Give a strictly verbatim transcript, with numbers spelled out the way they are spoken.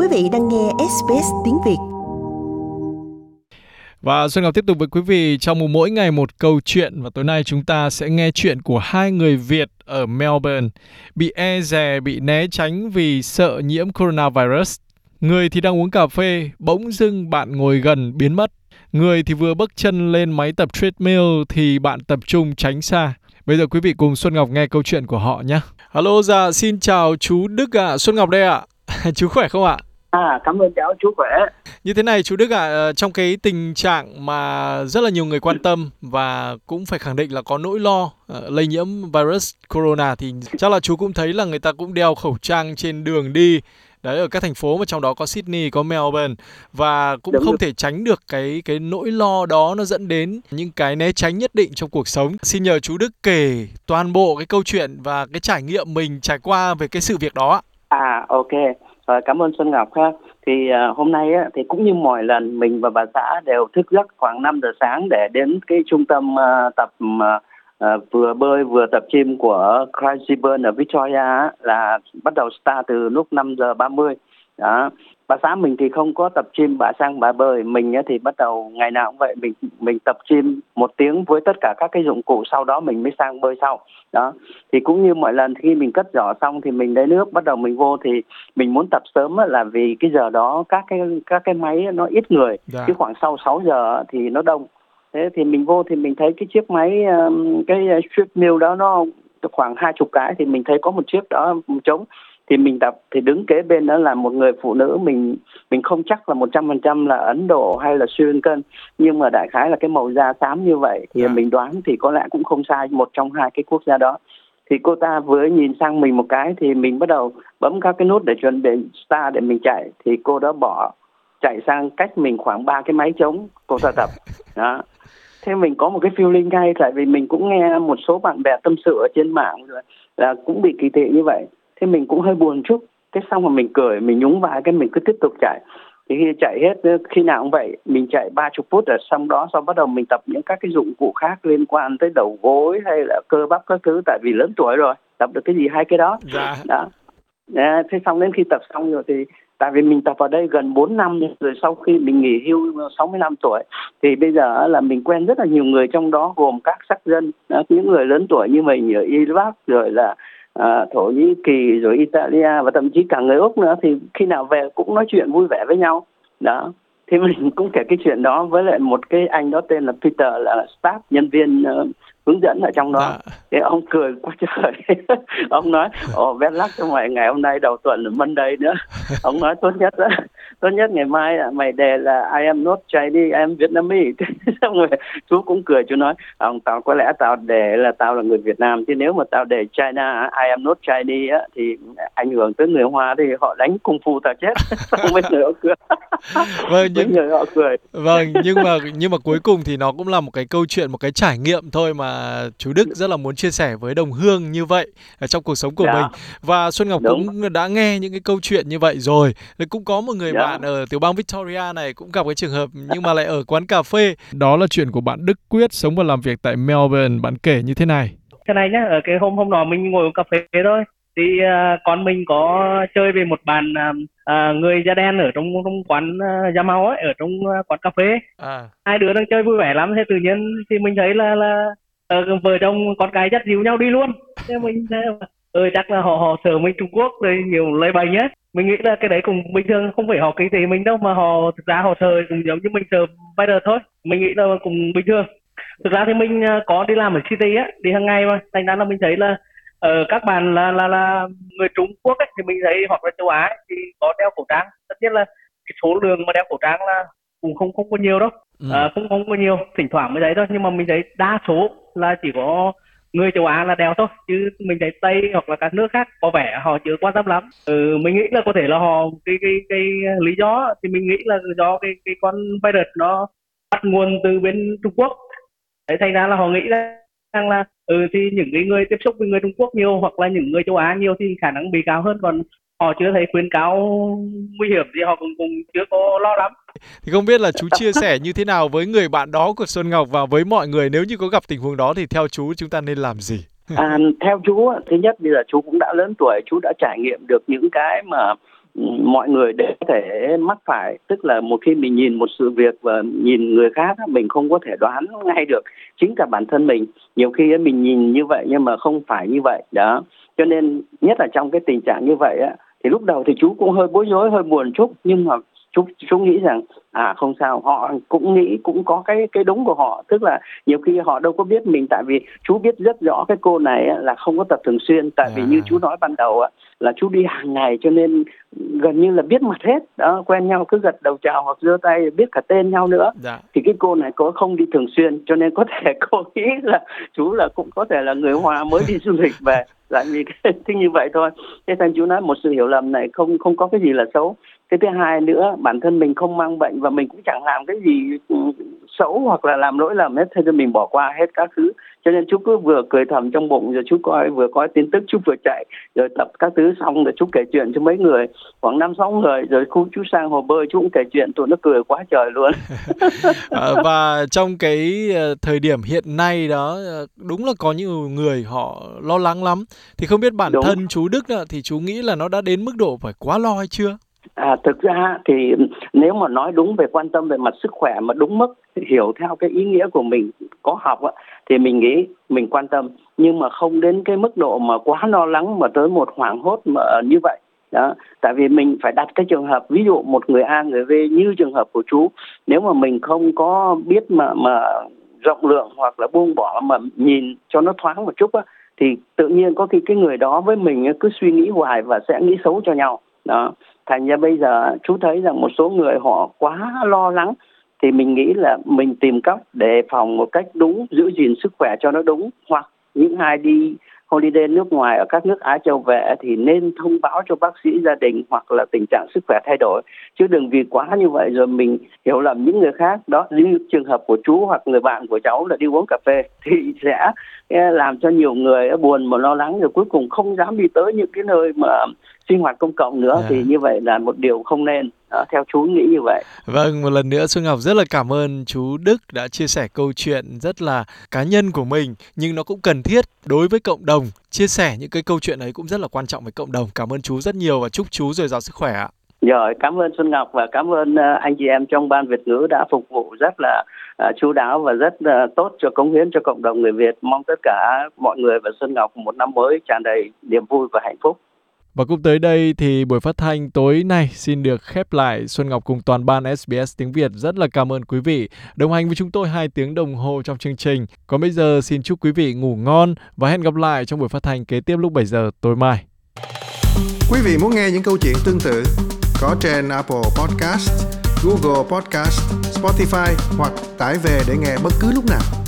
vị đang nghe ét bê ét tiếng Việt. Và Xuân Ngọc tiếp tục với quý vị trong một mỗi ngày một câu chuyện. Và tối nay chúng ta sẽ nghe chuyện của hai người Việt ở Melbourne bị e dè, bị né tránh vì sợ nhiễm coronavirus. Người thì đang uống cà phê, bỗng dưng bạn ngồi gần biến mất. Người thì vừa bước chân lên máy tập treadmill thì bạn tập trung tránh xa. Bây giờ quý vị cùng Xuân Ngọc nghe câu chuyện của họ nhé. Alo, dạ, xin chào chú Đức ạ, à. Xuân Ngọc đây ạ. À. Chú khỏe không ạ? À, cảm ơn cháu, chú khỏe. Như thế này chú Đức ạ, à, trong cái tình trạng mà rất là nhiều người quan tâm và cũng phải khẳng định là có nỗi lo uh, lây nhiễm virus corona thì chắc là chú cũng thấy là người ta cũng đeo khẩu trang trên đường đi. Đấy, ở các thành phố mà trong đó có Sydney, có Melbourne. Và cũng Đúng không được. thể tránh được cái, cái nỗi lo đó, nó dẫn đến những cái né tránh nhất định trong cuộc sống. Xin nhờ chú Đức kể toàn bộ cái câu chuyện và cái trải nghiệm mình trải qua về cái sự việc đó. À, ok. Rồi, cảm ơn Xuân Ngọc ha. Thì uh, hôm nay á, thì cũng như mọi lần mình và bà xã đều thức giấc khoảng năm giờ sáng để đến cái trung tâm uh, tập uh, uh, vừa bơi vừa tập gym của Crazyburn ở Victoria á, là bắt đầu start từ lúc năm giờ ba mươi. Đó. Bà xã mình thì không có tập gym, bà sang bà bơi. Mình á, thì bắt đầu ngày nào cũng vậy, mình mình tập gym một tiếng với tất cả các cái dụng cụ, sau đó mình mới sang bơi sau. Đó. Thì cũng như mọi lần khi mình cất giỏ xong thì mình lấy nước, bắt đầu mình vô thì mình muốn tập sớm á, là vì cái giờ đó các cái các cái máy nó ít người, dạ. Chứ khoảng sau sáu giờ thì nó đông. Thế thì mình vô thì mình thấy cái chiếc máy cái treadmill đó nó khoảng hai chục cái, thì mình thấy có một chiếc đó trống. Thì mình tập, thì đứng kế bên đó là một người phụ nữ, mình mình không chắc là một trăm phần trăm là Ấn Độ hay là Sri Lankan, nhưng mà đại khái là cái màu da xám như vậy thì yeah. Mình đoán thì có lẽ cũng không sai, một trong hai cái quốc gia đó. Thì cô ta vừa nhìn sang mình một cái thì mình bắt đầu bấm các cái nút để chuẩn bị start để mình chạy, thì cô đó bỏ chạy sang cách mình khoảng ba cái máy trống cô ta tập. Đó. Thế mình có một cái feeling ngay, tại vì mình cũng nghe một số bạn bè tâm sự ở trên mạng rồi là cũng bị kỳ thị như vậy. Thế mình cũng hơi buồn chút. Thế xong rồi mình cười, mình nhún vai cái mình cứ tiếp tục chạy. Thì khi chạy hết, khi nào cũng vậy, mình chạy ba mươi phút rồi xong đó, xong bắt đầu mình tập những các cái dụng cụ khác liên quan tới đầu gối hay là cơ bắp các thứ, tại vì lớn tuổi rồi, tập được cái gì hay cái đó. Dạ. Đó. À, thế xong đến khi tập xong rồi thì, tại vì mình tập ở đây gần bốn năm rồi, sau khi mình nghỉ hưu sáu mươi lăm tuổi, thì bây giờ là mình quen rất là nhiều người trong đó, gồm các sắc dân, những người lớn tuổi như mình ở Iraq, rồi là À, Thổ Nhĩ Kỳ, rồi Italia và thậm chí cả người Úc nữa, thì khi nào về cũng nói chuyện vui vẻ với nhau. Đó. Thì mình cũng kể cái chuyện đó với lại một cái anh đó tên là Peter, là staff, nhân viên uh, hướng dẫn ở trong đó. Dạ. Thì ông cười quá trời. Ông nói, ồ, best luck cho mày, ngày hôm nay đầu tuần là Monday nữa. Ông nói tốt nhất đó, tốt nhất ngày mai là mày đề là I am not Chinese, I am Vietnamese. Xong rồi chú cũng cười, chú nói, ông tao có lẽ tao đề là tao là người Việt Nam, chứ nếu mà tao đề China, I am not Chinese á, thì ảnh hưởng tới người Hoa thì họ đánh kung fu tao chết. Xong mấy người họ cười. Vâng, nhưng... mấy người họ cười. Vâng, nhưng mà nhưng mà cuối cùng thì nó cũng là một cái câu chuyện, một cái trải nghiệm thôi mà chú Đức rất là muốn chia sẻ với đồng hương như vậy ở trong cuộc sống của dạ. mình. Và Xuân Ngọc Đúng. cũng đã nghe những cái câu chuyện như vậy rồi. Cũng có một người dạ. bạn ở tiểu bang Victoria này cũng gặp cái trường hợp nhưng mà lại ở quán cà phê. Đó là chuyện của bạn Đức Quyết, sống và làm việc tại Melbourne. Bạn kể như thế này. Thế này nhá, ở cái hôm hôm nọ mình ngồi uống cà phê thôi, thì uh, con mình có chơi về một bàn uh, người da đen ở trong, trong quán uh, da màu ấy, ở trong uh, quán cà phê. À. Hai đứa đang chơi vui vẻ lắm, thế tự nhiên thì mình thấy là là uh, vợ chồng con cái dắt dìu nhau đi luôn. Thế mình thấy ừ, chắc là họ họ sợ mình Trung Quốc rồi nhiều lây bệnh nhé. Mình nghĩ là cái đấy cũng bình thường, không phải họ kỳ thị mình đâu, mà họ thực ra họ sợ cũng giống như mình sợ virus thôi. Mình nghĩ là cũng bình thường. Thực ra thì mình uh, có đi làm ở City á, đi hàng ngày mà, thành ra là mình thấy là Ờ, các bạn là là là người Trung Quốc ấy, thì mình thấy hoặc là châu Á ấy, thì có đeo khẩu trang. Tất nhiên là cái số lượng mà đeo khẩu trang là cũng không không có nhiều đâu, ừ. à, không không có nhiều, thỉnh thoảng mới thấy thôi. Nhưng mà mình thấy đa số là chỉ có người châu Á là đeo thôi, chứ mình thấy Tây hoặc là các nước khác có vẻ họ chưa quan tâm lắm. Ừ, mình nghĩ là có thể là họ cái cái cái lý do thì mình nghĩ là do cái cái con virus nó bắt nguồn từ bên Trung Quốc. Đấy, thành ra là họ nghĩ là rằng là ừ thì những cái người tiếp xúc với người Trung Quốc nhiều hoặc là những người châu Á nhiều thì khả năng bị cao hơn, còn họ chưa thấy khuyến cáo nguy hiểm thì họ cũng, cũng chưa có lo lắm. Thì không biết là chú chia sẻ như thế nào với người bạn đó của Xuân Ngọc và với mọi người, nếu như có gặp tình huống đó thì theo chú chúng ta nên làm gì? À, theo chú, thứ nhất bây giờ chú cũng đã lớn tuổi, chú đã trải nghiệm được những cái mà mọi người để có thể mắc phải, tức là một khi mình nhìn một sự việc và nhìn người khác mình không có thể đoán ngay được. Chính cả bản thân mình nhiều khi mình nhìn như vậy nhưng mà không phải như vậy đó. Cho nên nhất là trong cái tình trạng như vậy á, thì lúc đầu thì chú cũng hơi bối rối, hơi buồn chút, nhưng mà chú chú nghĩ rằng à không sao, họ cũng nghĩ cũng có cái cái đúng của họ, tức là nhiều khi họ đâu có biết mình, tại vì chú biết rất rõ cái cô này á, là không có tập thường xuyên, tại vì như chú nói ban đầu á, là chú đi hàng ngày cho nên gần như là biết mặt hết đó, quen nhau cứ gật đầu chào hoặc giơ tay, biết cả tên nhau nữa. Dạ. Thì cái cô này có không đi thường xuyên cho nên có thể cô nghĩ là chú là cũng có thể là người Hoa mới đi du lịch về, lại vì cái thứ như vậy thôi. Thế thành chú nói một sự hiểu lầm này không không có cái gì là xấu. Cái thứ hai nữa, bản thân mình không mang bệnh và mình cũng chẳng làm cái gì xấu hoặc là làm lỗi lầm hết, thế nên mình bỏ qua hết các thứ. Cho nên chú cứ vừa cười thầm trong bụng, rồi chú coi vừa coi tin tức, chú vừa chạy rồi tập các thứ xong rồi chú kể chuyện cho mấy người, khoảng năm sáu người, rồi khu chú sang hồ bơi chú cũng kể chuyện, tụi nó cười quá trời luôn. à, và trong cái thời điểm hiện nay đó, đúng là có nhiều người họ lo lắng lắm. Thì không biết bản đúng. thân chú Đức đó, thì chú nghĩ là nó đã đến mức độ phải quá lo hay chưa? À, thực ra thì nếu mà nói đúng về quan tâm về mặt sức khỏe mà đúng mức, hiểu theo cái ý nghĩa của mình có học á, thì mình nghĩ mình quan tâm, nhưng mà không đến cái mức độ mà quá lo lắng mà tới một hoảng hốt mà như vậy đó. Tại vì mình phải đặt cái trường hợp, ví dụ một người A người B như trường hợp của chú, nếu mà mình không có biết mà mà rộng lượng hoặc là buông bỏ mà nhìn cho nó thoáng một chút á, thì tự nhiên có khi cái người đó với mình cứ suy nghĩ hoài và sẽ nghĩ xấu cho nhau đó. Thành ra bây giờ chú thấy rằng một số người họ quá lo lắng, thì mình nghĩ là mình tìm cách đề phòng một cách đúng, giữ gìn sức khỏe cho nó đúng. Hoặc những ai đi holiday nước ngoài ở các nước Á Châu về thì nên thông báo cho bác sĩ gia đình hoặc là tình trạng sức khỏe thay đổi, chứ đừng vì quá như vậy rồi mình hiểu lầm những người khác đó. Như trường hợp của chú hoặc người bạn của cháu là đi uống cà phê thì sẽ làm cho nhiều người buồn mà lo lắng, rồi cuối cùng không dám đi tới những cái nơi mà sinh hoạt công cộng nữa. Yeah. Thì như vậy là một điều không nên. Đó, theo chú nghĩ như vậy. Vâng, một lần nữa Xuân Ngọc rất là cảm ơn chú Đức đã chia sẻ câu chuyện rất là cá nhân của mình, nhưng nó cũng cần thiết đối với cộng đồng. Chia sẻ những cái câu chuyện ấy cũng rất là quan trọng với cộng đồng. Cảm ơn chú rất nhiều và chúc chú dồi dào sức khỏe ạ. Rồi, cảm ơn Xuân Ngọc và cảm ơn anh chị em trong ban Việt ngữ đã phục vụ rất là uh, chu đáo và rất uh, tốt cho cống hiến cho cộng đồng người Việt. Mong tất cả mọi người và Xuân Ngọc một năm mới tràn đầy niềm vui và hạnh phúc. Và cũng tới đây thì buổi phát thanh tối nay xin được khép lại. Xuân Ngọc cùng toàn ban ét bê ét tiếng Việt rất là cảm ơn quý vị đồng hành với chúng tôi hai tiếng đồng hồ trong chương trình. Còn bây giờ xin chúc quý vị ngủ ngon và hẹn gặp lại trong buổi phát thanh kế tiếp lúc bảy giờ tối mai. Quý vị muốn nghe những câu chuyện tương tự có trên Apple Podcast, Google Podcast, Spotify hoặc tải về để nghe bất cứ lúc nào.